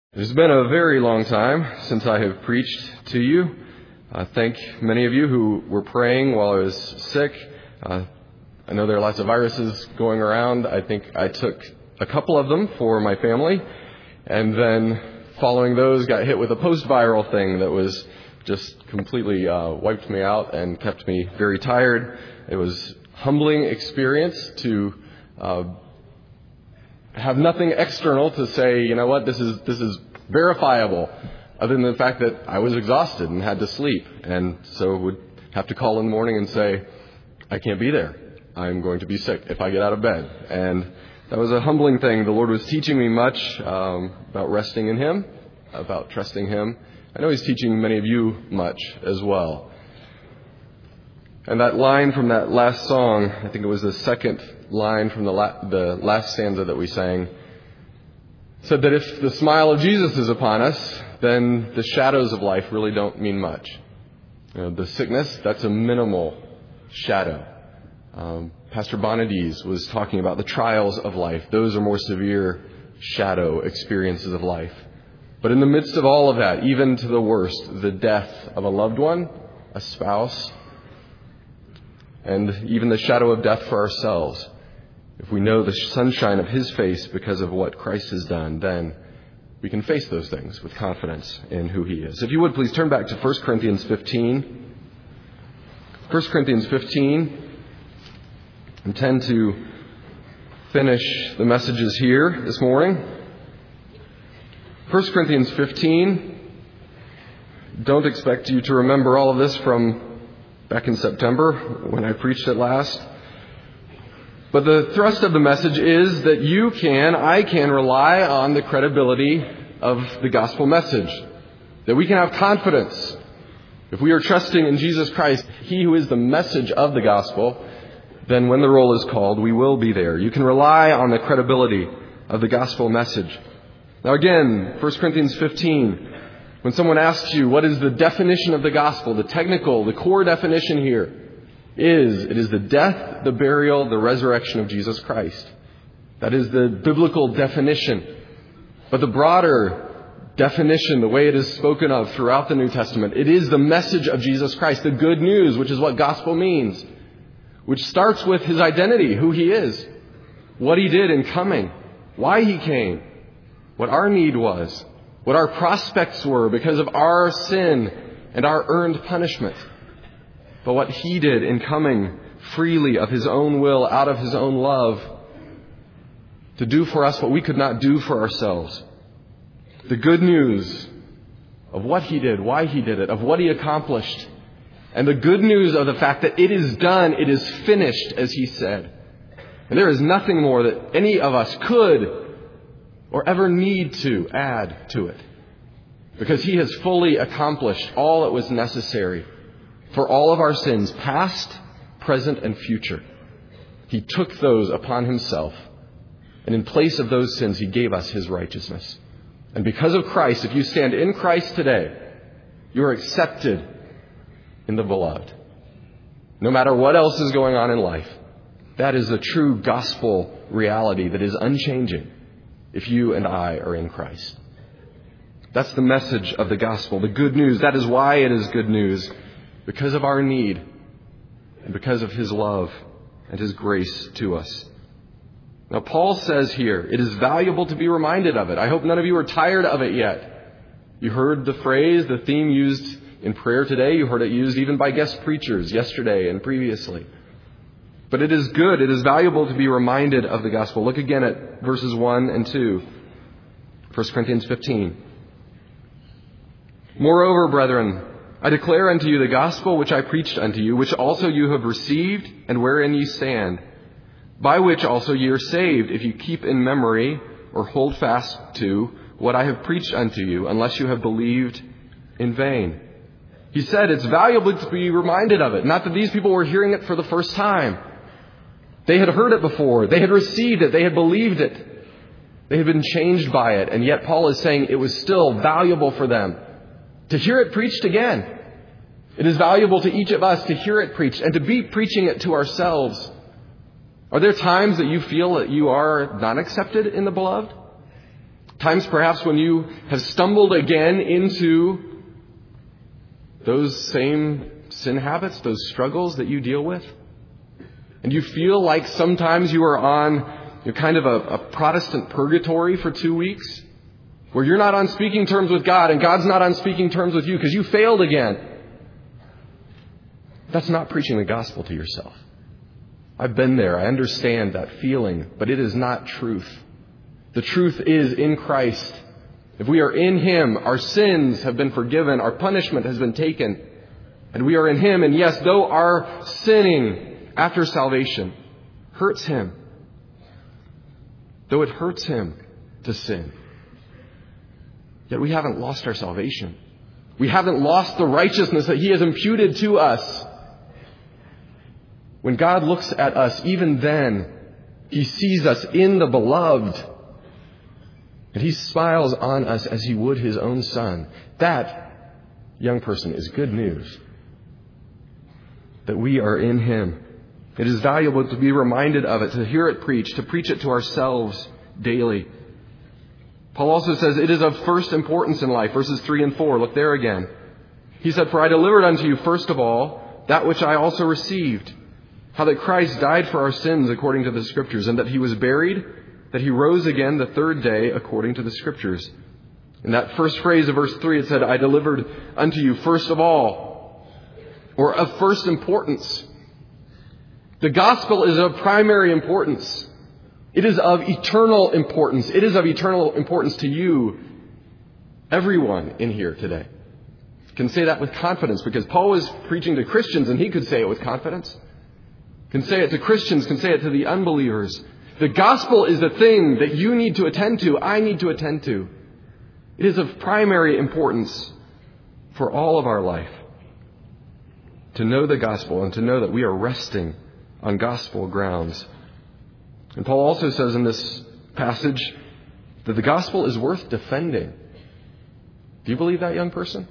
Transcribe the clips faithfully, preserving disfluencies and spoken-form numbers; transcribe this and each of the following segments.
It has been a very long time since I have preached to you. I thank many of you who were praying while I was sick. Uh, I know there are lots of viruses going around. I think I took a couple of them for my family, and then following those got hit with a post-viral thing that was just completely uh, wiped me out and kept me very tired. It was a humbling experience to uh, have nothing external to say, you know what, this is this is verifiable, other than the fact that I was exhausted and had to sleep, and so would have to call in the morning and say, I can't be there. I'm going to be sick if I get out of bed. And that was a humbling thing. The Lord was teaching me much um, about resting in Him, about trusting Him. I know He's teaching many of you much as well. And that line from that last song, I think it was the second line from the, la- the last stanza that we sang, said that if the smile of Jesus is upon us, then the shadows of life really don't mean much. You know, the sickness, that's a minimal shadow. Um, Pastor Bonadies was talking about the trials of life. Those are more severe shadow experiences of life. But in the midst of all of that, even to the worst, the death of a loved one, a spouse, and even the shadow of death for ourselves, if we know the sunshine of His face because of what Christ has done, then we can face those things with confidence in who He is. If you would, please turn back to First Corinthians fifteen. First Corinthians fifteen. I intend to finish the messages here this morning. First Corinthians fifteen. Don't expect you to remember all of this from back in September when I preached it last. But the thrust of the message is that you can, I can rely on the credibility of the gospel message. That we can have confidence. If we are trusting in Jesus Christ, He who is the message of the gospel, then when the roll is called, we will be there. You can rely on the credibility of the gospel message. Now again, First Corinthians fifteen, when someone asks you what is the definition of the gospel, the technical, the core definition here, is it is the death, the burial, the resurrection of Jesus Christ. That is the biblical definition. But the broader definition, the way it is spoken of throughout the New Testament, it is the message of Jesus Christ, the good news, which is what gospel means, which starts with His identity, who He is, what He did in coming, why He came, what our need was, what our prospects were because of our sin and our earned punishment. But what He did in coming freely of His own will, out of His own love, to do for us what we could not do for ourselves. The good news of what He did, why He did it, of what He accomplished. And the good news of the fact that it is done, it is finished, as He said. And there is nothing more that any of us could or ever need to add to it. Because He has fully accomplished all that was necessary for all of our sins, past, present, and future. He took those upon Himself. And in place of those sins, He gave us His righteousness. And because of Christ, if you stand in Christ today, you are accepted in the beloved. No matter what else is going on in life, that is the true gospel reality that is unchanging if you and I are in Christ. That's the message of the gospel, the good news. That is why it is good news. Because of our need and because of His love and His grace to us. Now, Paul says here, it is valuable to be reminded of it. I hope none of you are tired of it yet. You heard the phrase, the theme used in prayer today. You heard it used even by guest preachers yesterday and previously. But it is good, it is valuable to be reminded of the gospel. Look again at verses one and two. First Corinthians fifteen. Moreover, brethren, I declare unto you the gospel which I preached unto you, which also you have received, and wherein ye stand, by which also ye are saved, if you keep in memory or hold fast to what I have preached unto you, unless you have believed in vain. He said it's valuable to be reminded of it. Not that these people were hearing it for the first time. They had heard it before. They had received it. They had believed it. They had been changed by it. And yet Paul is saying it was still valuable for them to hear it preached again. It is valuable to each of us to hear it preached and to be preaching it to ourselves. Are there times that you feel that you are not accepted in the beloved? Times perhaps when you have stumbled again into those same sin habits, those struggles that you deal with. And you feel like sometimes you are on you know, kind of a, a Protestant purgatory for two weeks, where you're not on speaking terms with God and God's not on speaking terms with you because you failed again. That's not preaching the gospel to yourself. I've been there. I understand that feeling, but it is not truth. The truth is in Christ. If we are in Him, our sins have been forgiven, our punishment has been taken, and we are in Him. And yes, though our sinning after salvation hurts Him, though it hurts Him to sin, yet we haven't lost our salvation. We haven't lost the righteousness that He has imputed to us. When God looks at us, even then, He sees us in the Beloved. And He smiles on us as He would His own Son. That, young person, is good news. That we are in Him. It is valuable to be reminded of it, to hear it preached, to preach it to ourselves daily. Paul also says it is of first importance in life. Verses three and four. Look there again. He said, "For I delivered unto you first of all that which I also received, how that Christ died for our sins according to the Scriptures, and that He was buried, that He rose again the third day according to the Scriptures." In that first phrase of verse three, it said, "I delivered unto you first of all," or of first importance. The gospel is of primary importance. It is of eternal importance. It is of eternal importance to you, everyone in here today. Can say that with confidence because Paul was preaching to Christians and he could say it with confidence. Can say it to Christians, can say it to the unbelievers. The gospel is the thing that you need to attend to, I need to attend to. It is of primary importance for all of our life to know the gospel and to know that we are resting on gospel grounds. And Paul also says in this passage that the gospel is worth defending. Do you believe that, young person?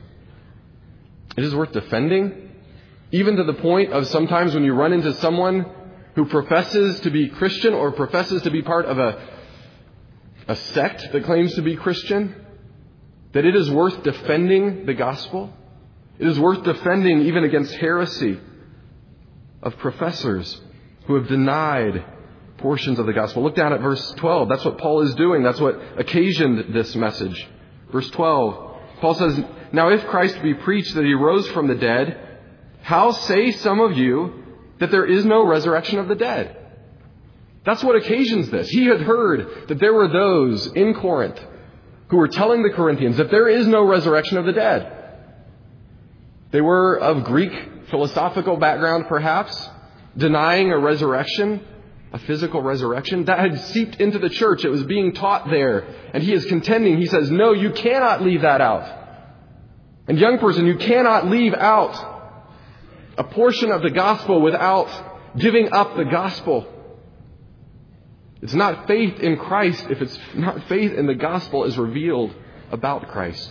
It is worth defending, even to the point of sometimes when you run into someone who professes to be Christian or professes to be part of a, a sect that claims to be Christian, that it is worth defending the gospel. It is worth defending even against heresy of professors who have denied portions of the gospel. Look down at verse twelve. That's what Paul is doing. That's what occasioned this message. Verse twelve. Paul says, "Now if Christ be preached that He rose from the dead, how say some of you that there is no resurrection of the dead?" That's what occasions this. He had heard that there were those in Corinth who were telling the Corinthians that there is no resurrection of the dead. They were of Greek philosophical background, perhaps, denying a resurrection, a physical resurrection. That had seeped into the church. It was being taught there. And he is contending. He says, no, you cannot leave that out. And young person, you cannot leave out a portion of the gospel without giving up the gospel. It's not faith in Christ if it's not faith in the gospel as revealed about Christ.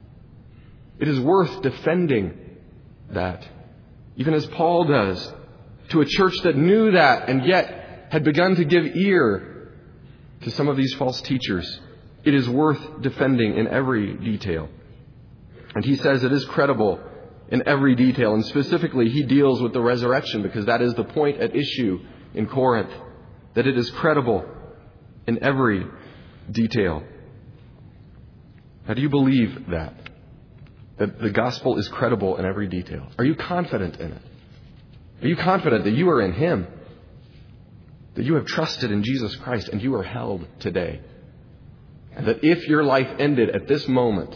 It is worth defending that, even as Paul does, to a church that knew that and yet had begun to give ear to some of these false teachers. It is worth defending in every detail. And he says it is credible in every detail. And specifically, he deals with the resurrection because that is the point at issue in Corinth. That it is credible in every detail. How do you believe that? That the gospel is credible in every detail? Are you confident in it? Are you confident that you are in Him? That you have trusted in Jesus Christ and you are held today? And that if your life ended at this moment,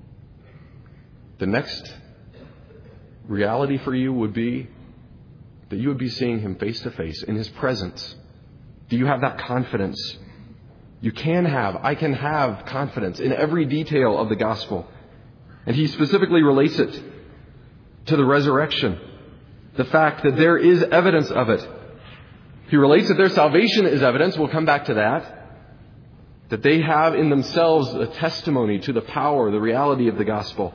the next reality for you would be that you would be seeing Him face to face in His presence. Do you have that confidence? You can have, I can have confidence in every detail of the gospel. And he specifically relates it to the resurrection. The fact that there is evidence of it. He relates that their salvation is evidence. We'll come back to that. That they have in themselves a testimony to the power, the reality of the gospel.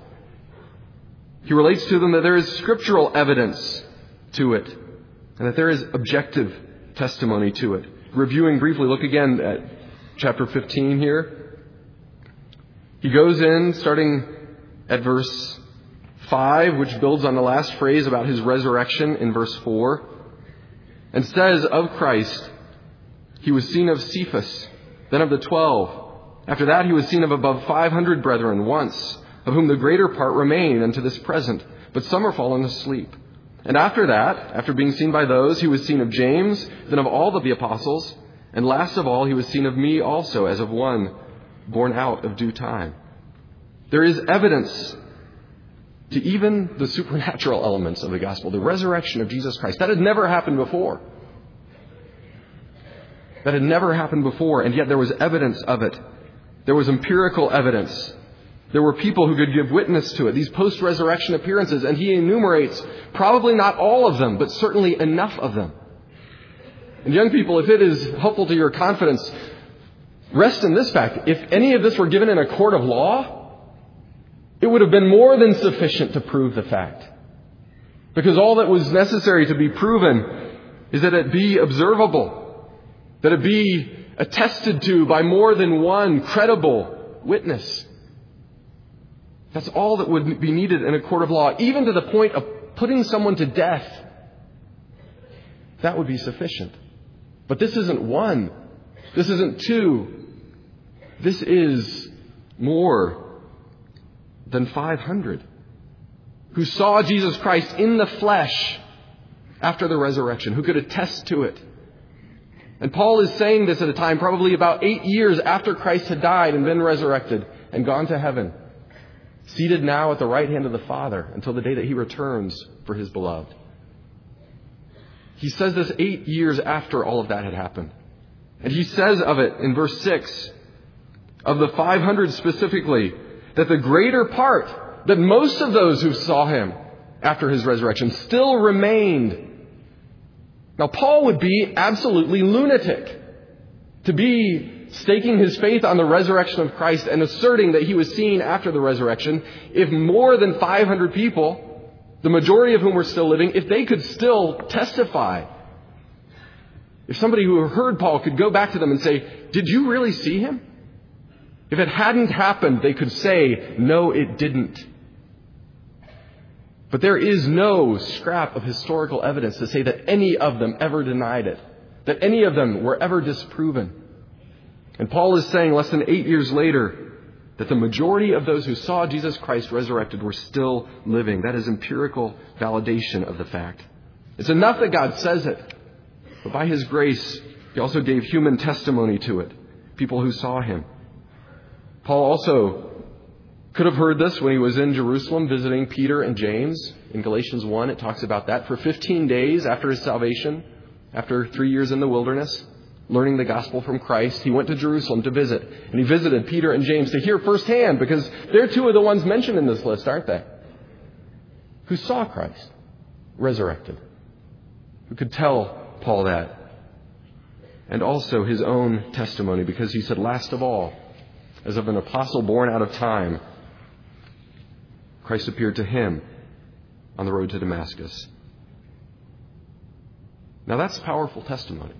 He relates to them that there is scriptural evidence to it. And that there is objective testimony to it. Reviewing briefly, look again at chapter fifteen here. He goes in, starting at verse five, which builds on the last phrase about his resurrection in verse four, and says of Christ, he was seen of Cephas, then of the twelve. After that he was seen of above five hundred brethren once, of whom the greater part remain unto this present, but some are fallen asleep. And after that, after being seen by those, he was seen of James, then of all of the apostles, and last of all he was seen of me also, as of one born out of due time. There is evidence to even the supernatural elements of the gospel, the resurrection of Jesus Christ. That had never happened before. That had never happened before, and yet there was evidence of it. There was empirical evidence. There were people who could give witness to it, these post-resurrection appearances, and he enumerates probably not all of them, but certainly enough of them. And young people, if it is helpful to your confidence, rest in this fact. If any of this were given in a court of law, it would have been more than sufficient to prove the fact. Because all that was necessary to be proven is that it be observable, that it be attested to by more than one credible witness. That's all that would be needed in a court of law, even to the point of putting someone to death. That would be sufficient. But this isn't one. This isn't two. This is more than five hundred who saw Jesus Christ in the flesh after the resurrection, who could attest to it. And Paul is saying this at a time probably about eight years after Christ had died and been resurrected and gone to heaven, seated now at the right hand of the Father until the day that he returns for his beloved. He says this eight years after all of that had happened. And he says of it in verse six, of the five hundred specifically, that the greater part, that most of those who saw him after his resurrection still remained. Now, Paul would be absolutely lunatic to be staking his faith on the resurrection of Christ and asserting that he was seen after the resurrection if more than five hundred people, the majority of whom were still living, if they could still testify. If somebody who heard Paul could go back to them and say, "Did you really see him?" If it hadn't happened, they could say, "No, it didn't." But there is no scrap of historical evidence to say that any of them ever denied it, that any of them were ever disproven. And Paul is saying less than eight years later that the majority of those who saw Jesus Christ resurrected were still living. That is empirical validation of the fact. It's enough that God says it, but by his grace, he also gave human testimony to it, people who saw him. Paul also could have heard this when he was in Jerusalem visiting Peter and James. In Galatians one, it talks about that. For fifteen days after his salvation, after three years in the wilderness, learning the gospel from Christ, he went to Jerusalem to visit. And he visited Peter and James to hear firsthand, because they're two of the ones mentioned in this list, aren't they? Who saw Christ resurrected. Who could tell Paul that. And also his own testimony, because he said, last of all, as of an apostle born out of time, Christ appeared to him on the road to Damascus. Now that's powerful testimony.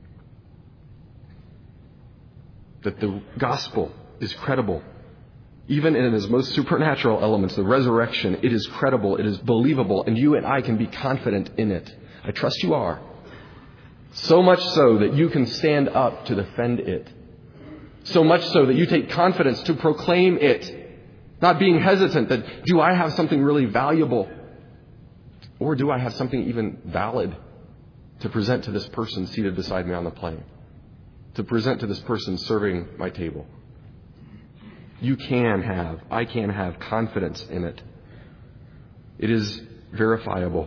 That the gospel is credible. Even in its most supernatural elements, the resurrection, it is credible, it is believable, and you and I can be confident in it. I trust you are. So much so that you can stand up to defend it. So much so that you take confidence to proclaim it. Not being hesitant that, do I have something really valuable? Or do I have something even valid to present to this person seated beside me on the plane? To present to this person serving my table? You can have, I can have confidence in it. It is verifiable.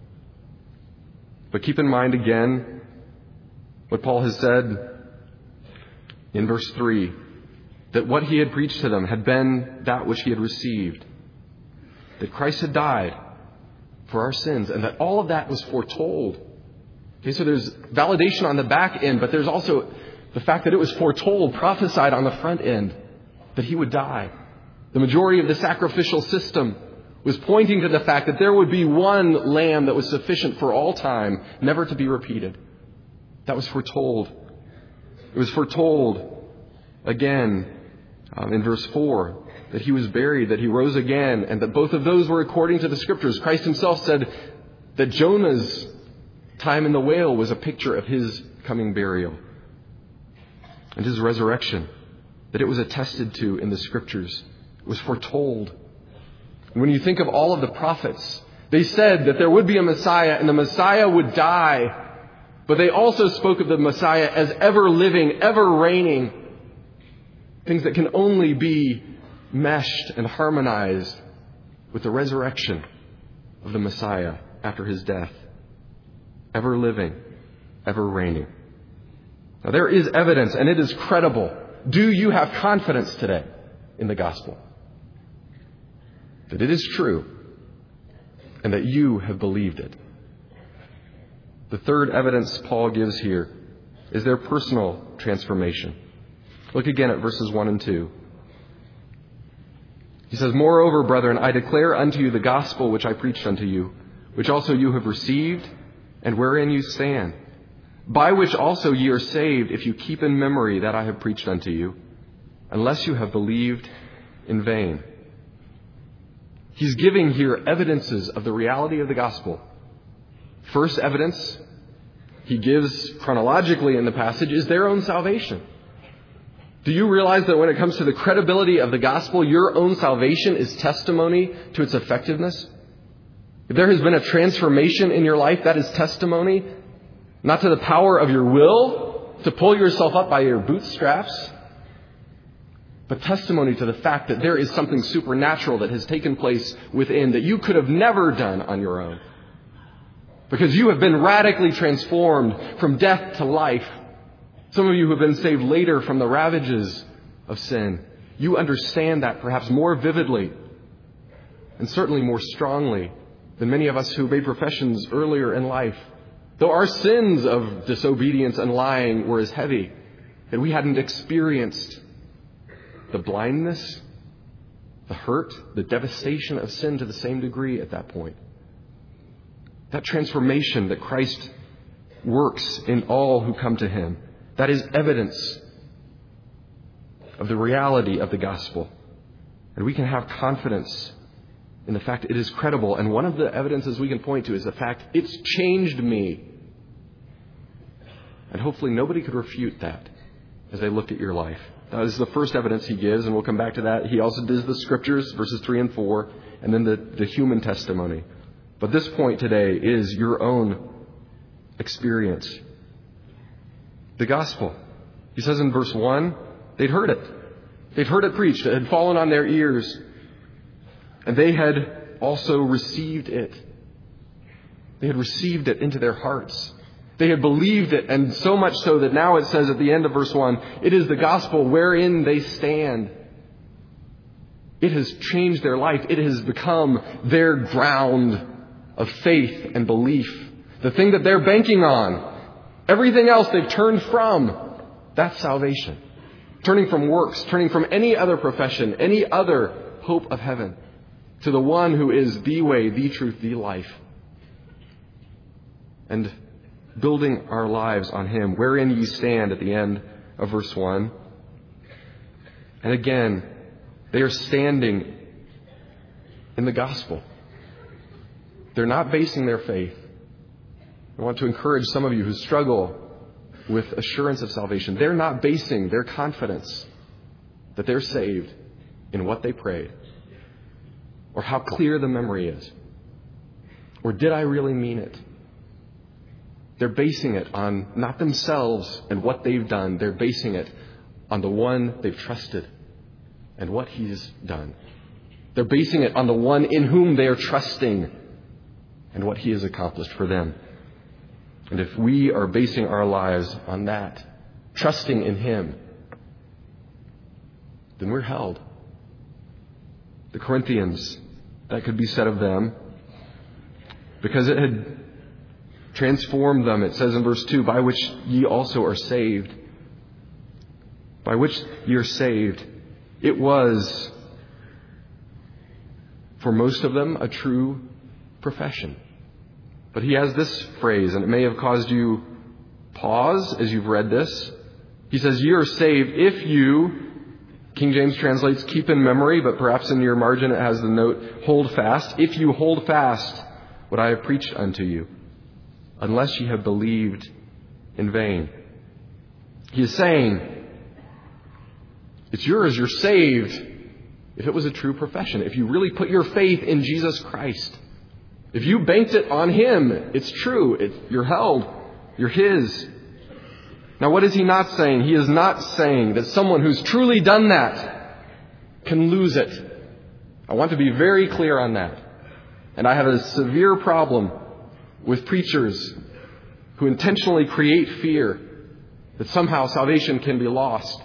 But keep in mind again what Paul has said in verse three, that what he had preached to them had been that which he had received. That Christ had died for our sins, and that all of that was foretold. Okay, so there's validation on the back end, but there's also the fact that it was foretold, prophesied on the front end, that he would die. The majority of the sacrificial system was pointing to the fact that there would be one lamb that was sufficient for all time, never to be repeated. That was foretold. It was foretold again Um, in verse four, that he was buried, that he rose again, and that both of those were according to the Scriptures. Christ himself said that Jonah's time in the whale was a picture of his coming burial and his resurrection, that it was attested to in the Scriptures. It was foretold. And when you think of all of the prophets, they said that there would be a Messiah and the Messiah would die. But they also spoke of the Messiah as ever living, ever reigning. Things that can only be meshed and harmonized with the resurrection of the Messiah after his death. Ever living, ever reigning. Now there is evidence, and it is credible. Do you have confidence today in the gospel? That it is true and that you have believed it. The third evidence Paul gives here is their personal transformation. Look again at verses one and two. He says, "Moreover, brethren, I declare unto you the gospel which I preached unto you, which also you have received, and wherein you stand, by which also ye are saved, if you keep in memory that I have preached unto you, unless you have believed in vain." He's giving here evidences of the reality of the gospel. First evidence he gives chronologically in the passage is their own salvation. Do you realize that when it comes to the credibility of the gospel, your own salvation is testimony to its effectiveness? If there has been a transformation in your life, that is testimony, not to the power of your will to pull yourself up by your bootstraps, but testimony to the fact that there is something supernatural that has taken place within that you could have never done on your own. Because you have been radically transformed from death to life. Some of you who have been saved later from the ravages of sin, you understand that perhaps more vividly and certainly more strongly than many of us who made professions earlier in life. Though our sins of disobedience and lying were as heavy, that we hadn't experienced the blindness, the hurt, the devastation of sin to the same degree at that point. That transformation that Christ works in all who come to him, that is evidence of the reality of the gospel. And we can have confidence in the fact it is credible. And one of the evidences we can point to is the fact it's changed me. And hopefully nobody could refute that as they look at your life. That is the first evidence he gives, and we'll come back to that. He also does the Scriptures, verses three and four, and then the, the human testimony. But this point today is your own experience. The gospel. He says in verse one, they'd heard it. They'd heard it preached. It had fallen on their ears. And they had also received it. They had received it into their hearts. They had believed it, and so much so that now it says at the end of verse one, it is the gospel wherein they stand. It has changed their life. It has become their ground of faith and belief. The thing that they're banking on. Everything else they've turned from. That's salvation. Turning from works, turning from any other profession, any other hope of heaven, to the one who is the way, the truth, the life. And building our lives on him, wherein ye stand at the end of verse one. And again, they are standing in the gospel. They're not basing their faith. I want to encourage some of you who struggle with assurance of salvation. They're not basing their confidence that they're saved in what they prayed, or how clear the memory is, or did I really mean it? They're basing it on not themselves and what they've done. They're basing it on the one they've trusted and what he's done. They're basing it on the one in whom they are trusting and what he has accomplished for them. And if we are basing our lives on that, trusting in him, then we're held. The Corinthians, that could be said of them, because it had transformed them. It says in verse two, by which ye also are saved. By which ye are saved. It was, for most of them, a true profession. But he has this phrase, and it may have caused you pause as you've read this. He says, ye are saved if you King James translates keep in memory, but perhaps in your margin it has the note hold fast. If you hold fast what I have preached unto you, unless ye have believed in vain. He is saying, it's yours, you're saved, if it was a true profession. If you really put your faith in Jesus Christ. If you banked it on Him, it's true. It, you're held. You're His. Now, what is He not saying? He is not saying that someone who's truly done that can lose it. I want to be very clear on that. And I have a severe problem with preachers who intentionally create fear that somehow salvation can be lost.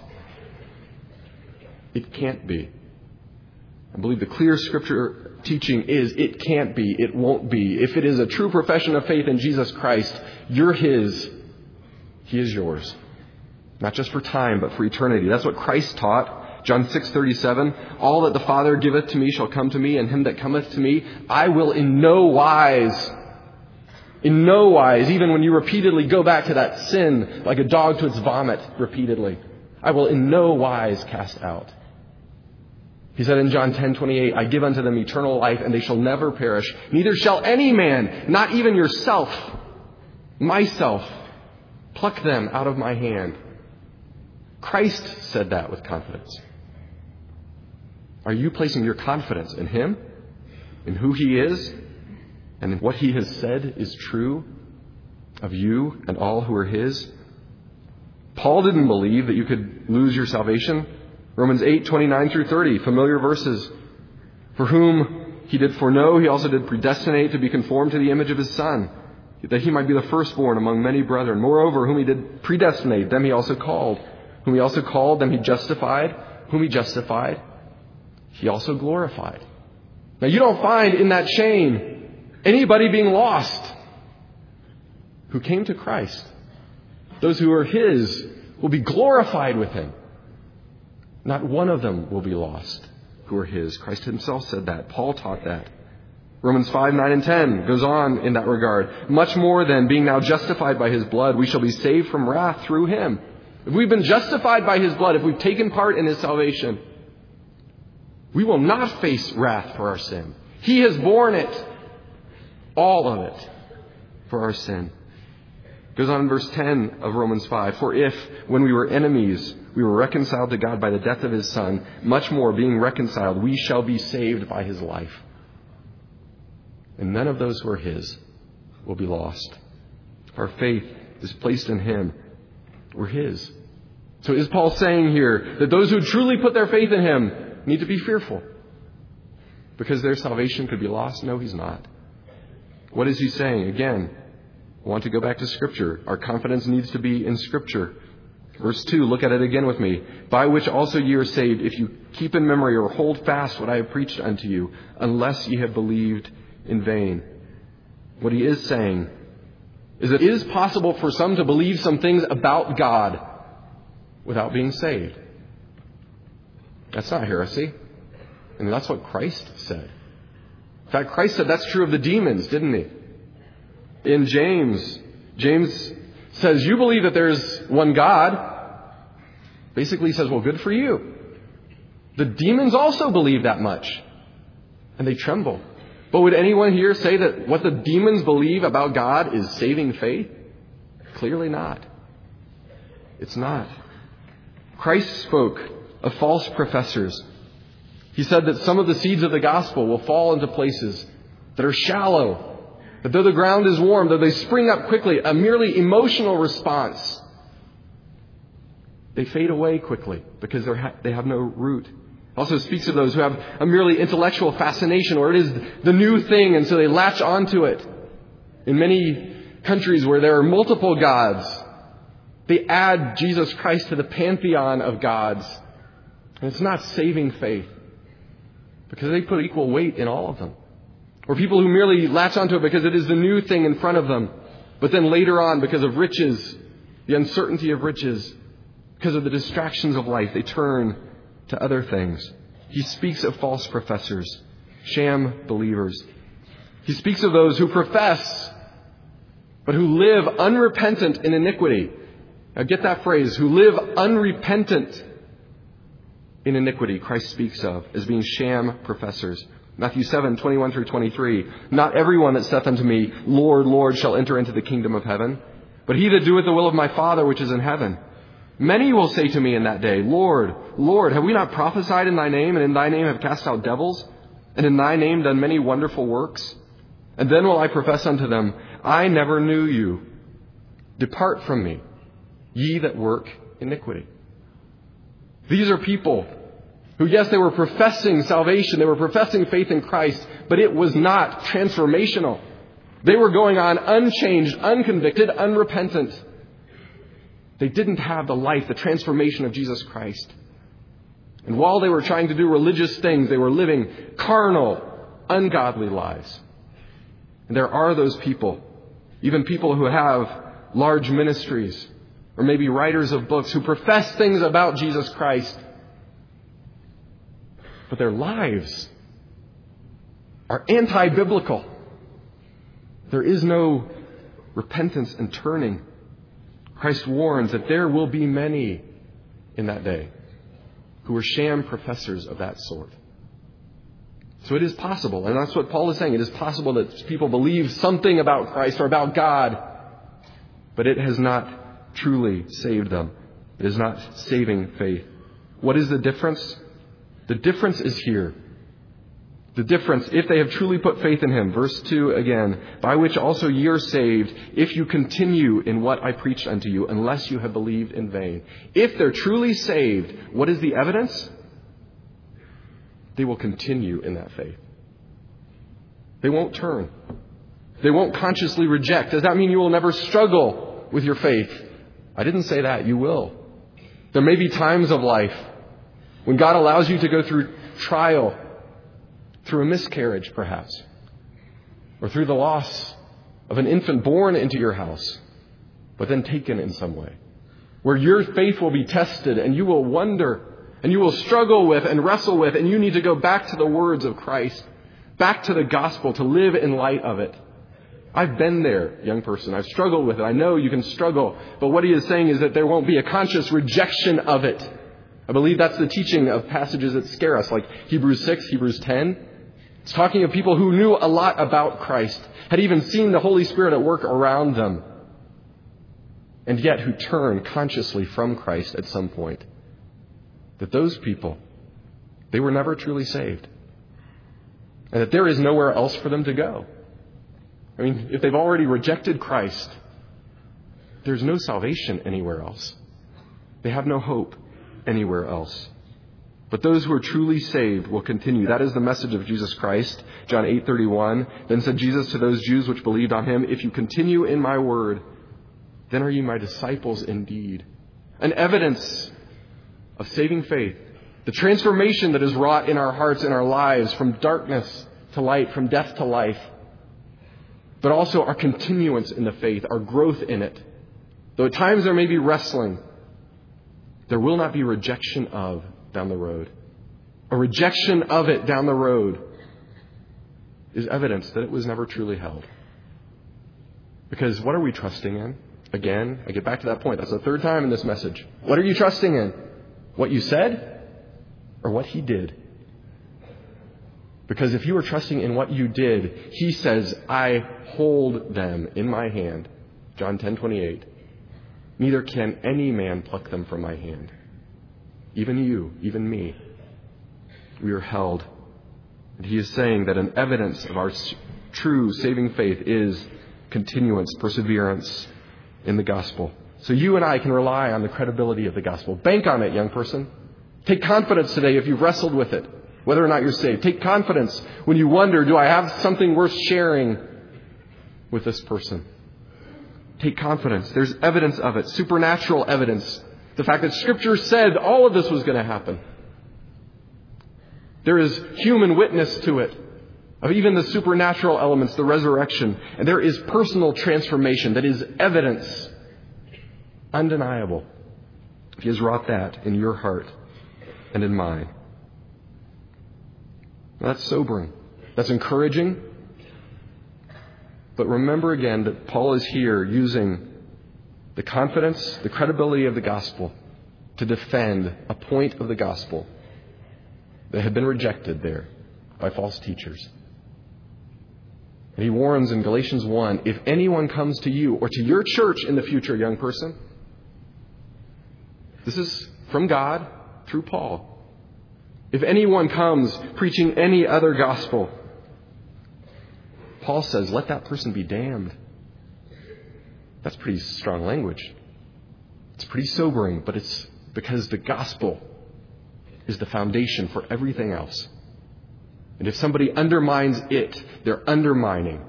It can't be. I believe the clear Scripture teaching is it can't be, it won't be. If it is a true profession of faith in Jesus Christ, you're His. He is yours. Not just for time, but for eternity. That's what Christ taught. John six thirty-seven, all that the Father giveth to me shall come to me, and him that cometh to me I will in no wise, in no wise, even when you repeatedly go back to that sin like a dog to its vomit repeatedly, I will in no wise cast out. He said in John ten twenty-eight, I give unto them eternal life, and they shall never perish. Neither shall any man, not even yourself, myself, pluck them out of my hand. Christ said that with confidence. Are you placing your confidence in Him, in who He is, and in what He has said is true of you and all who are His? Paul didn't believe that you could lose your salvation. Romans eight twenty-nine through thirty, familiar verses. For whom He did foreknow, He also did predestinate to be conformed to the image of His Son, that He might be the firstborn among many brethren. Moreover, whom He did predestinate, them He also called. Whom He also called, them He justified. Whom He justified, He also glorified. Now you don't find in that chain anybody being lost who came to Christ. Those who are His will be glorified with Him. Not one of them will be lost who are His. Christ Himself said that. Paul taught that. Romans five, nine, and ten goes on in that regard. Much more than being now justified by His blood, we shall be saved from wrath through Him. If we've been justified by His blood, if we've taken part in His salvation, we will not face wrath for our sin. He has borne it, all of it, for our sin. Goes on in verse ten of Romans five. For if, when we were enemies, we were reconciled to God by the death of His Son, much more, being reconciled, we shall be saved by His life. And none of those who are His will be lost. Our faith is placed in Him. We're His. So is Paul saying here that those who truly put their faith in Him need to be fearful because their salvation could be lost? No, he's not. What is he saying? Again, I want to go back to Scripture. Our confidence needs to be in Scripture. Verse two, look at it again with me. By which also ye are saved, if you keep in memory or hold fast what I have preached unto you, unless ye have believed in vain. What he is saying is that it is possible for some to believe some things about God without being saved. That's not heresy. And that's what Christ said. In fact, Christ said that's true of the demons, didn't He? In James, James says, you believe that there's one God. Basically he says, well, good for you. The demons also believe that much. And they tremble. But would anyone here say that what the demons believe about God is saving faith? Clearly not. It's not. Christ spoke of false professors. He said that some of the seeds of the gospel will fall into places that are shallow, that though the ground is warm, though they spring up quickly, a merely emotional response, they fade away quickly because they're ha- they have no root. Also speaks of those who have a merely intellectual fascination, or it is the new thing, and so they latch onto it. In many countries where there are multiple gods, they add Jesus Christ to the pantheon of gods. And it's not saving faith, because they put equal weight in all of them. Or people who merely latch onto it because it is the new thing in front of them, but then later on, because of riches, the uncertainty of riches, because of the distractions of life, they turn to other things. He speaks of false professors, sham believers. He speaks of those who profess, but who live unrepentant in iniquity. Now get that phrase, who live unrepentant in iniquity Christ speaks of as being sham professors. Matthew seven, twenty-one through twenty-three. Not everyone that saith unto me, Lord, Lord, shall enter into the kingdom of heaven, but he that doeth the will of my Father which is in heaven. Many will say to me in that day, Lord, Lord, have we not prophesied in thy name, and in thy name have cast out devils, and in thy name done many wonderful works? And then will I profess unto them, I never knew you. Depart from me, ye that work iniquity. These are people who, yes, they were professing salvation, they were professing faith in Christ, but it was not transformational. They were going on unchanged, unconvicted, unrepentant. They didn't have the life, the transformation of Jesus Christ. And while they were trying to do religious things, they were living carnal, ungodly lives. And there are those people, even people who have large ministries, or maybe writers of books who profess things about Jesus Christ, but their lives are anti-biblical. There is no repentance and turning. Christ warns that there will be many in that day who are sham professors of that sort. So it is possible, and that's what Paul is saying. It is possible that people believe something about Christ or about God, but it has not truly saved them. It is not saving faith. What is the difference? The difference is here. The difference, if they have truly put faith in Him. Verse two again, by which also ye are saved, if you continue in what I preached unto you, unless you have believed in vain. If they're truly saved, what is the evidence? They will continue in that faith. They won't turn. They won't consciously reject. Does that mean you will never struggle with your faith? I didn't say that. You will. There may be times of life when God allows you to go through trial, through a miscarriage perhaps, or through the loss of an infant born into your house, but then taken in some way, where your faith will be tested and you will wonder and you will struggle with and wrestle with, and you need to go back to the words of Christ, back to the gospel to live in light of it. I've been there, young person. I've struggled with it. I know you can struggle, but what he is saying is that there won't be a conscious rejection of it. I believe that's the teaching of passages that scare us, like Hebrews six, Hebrews ten. It's talking of people who knew a lot about Christ, had even seen the Holy Spirit at work around them, and yet who turn consciously from Christ at some point. That those people, they were never truly saved. And that there is nowhere else for them to go. I mean, if they've already rejected Christ, there's no salvation anywhere else. They have no hope anywhere else. But those who are truly saved will continue. That is the message of Jesus Christ. John eight thirty-one. Then said Jesus to those Jews which believed on him, if you continue in my word, then are you my disciples indeed. An evidence of saving faith. The transformation that is wrought in our hearts and our lives from darkness to light, from death to life. But also our continuance in the faith, our growth in it. Though at times there may be wrestling, there will not be rejection of down the road. A rejection of it down the road is evidence that it was never truly held. Because what are we trusting in? Again, I get back to that point. That's the third time in this message. What are you trusting in? What you said or what he did? Because if you are trusting in what you did, he says, I hold them in my hand. John ten twenty-eight. Neither can any man pluck them from my hand. Even you, even me, we are held. And he is saying that an evidence of our true saving faith is continuance, perseverance in the gospel. So you and I can rely on the credibility of the gospel. Bank on it, young person. Take confidence today if you've wrestled with it, whether or not you're saved. Take confidence when you wonder, do I have something worth sharing with this person? Take confidence. There's evidence of it, supernatural evidence. The fact that Scripture said all of this was going to happen. There is human witness to it, of even the supernatural elements, the resurrection. And there is personal transformation that is evidence, undeniable. He has wrought that in your heart and in mine. That's sobering. That's encouraging. But remember again that Paul is here using the confidence, the credibility of the gospel to defend a point of the gospel that had been rejected there by false teachers. And he warns in Galatians one, if anyone comes to you or to your church in the future, young person, this is from God through Paul. If anyone comes preaching any other gospel, Paul says, let that person be damned. That's pretty strong language. It's pretty sobering, but it's because the gospel is the foundation for everything else. And if somebody undermines it, they're undermining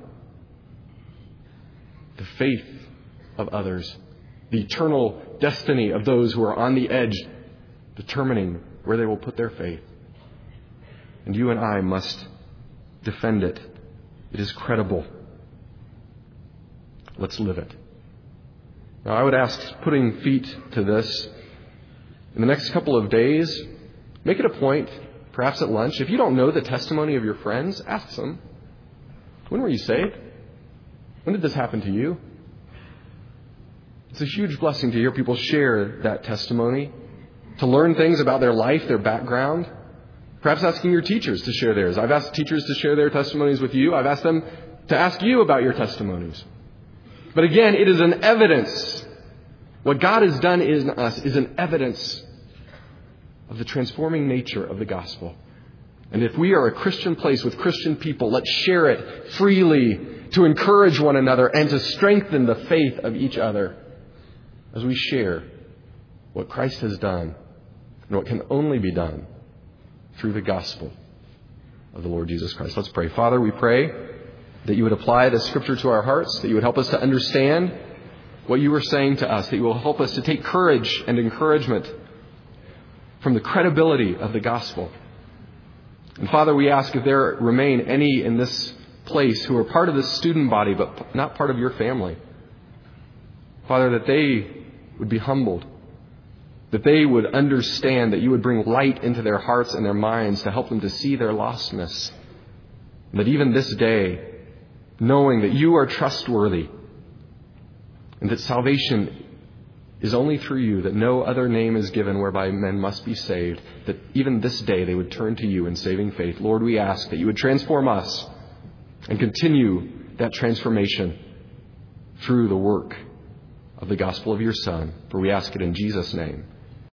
the faith of others, the eternal destiny of those who are on the edge, determining where they will put their faith. And you and I must defend it. It is credible. Let's live it. Now, I would ask, putting feet to this, in the next couple of days, make it a point, perhaps at lunch, if you don't know the testimony of your friends, ask them, when were you saved? When did this happen to you? It's a huge blessing to hear people share that testimony, to learn things about their life, their background. Perhaps asking your teachers to share theirs. I've asked teachers to share their testimonies with you. I've asked them to ask you about your testimonies. But again, it is an evidence. What God has done in us is an evidence of the transforming nature of the gospel. And if we are a Christian place with Christian people, let's share it freely to encourage one another and to strengthen the faith of each other as we share what Christ has done and what can only be done through the gospel of the Lord Jesus Christ. Let's pray. Father, we pray that you would apply the Scripture to our hearts, that you would help us to understand what you are saying to us, that you will help us to take courage and encouragement from the credibility of the gospel. And Father, we ask if there remain any in this place who are part of the student body but not part of your family, Father, that they would be humbled, that they would understand that you would bring light into their hearts and their minds to help them to see their lostness. And that even this day, knowing that you are trustworthy and that salvation is only through you, that no other name is given whereby men must be saved, that even this day they would turn to you in saving faith. Lord, we ask that you would transform us and continue that transformation through the work of the gospel of your Son. For we ask it in Jesus' name.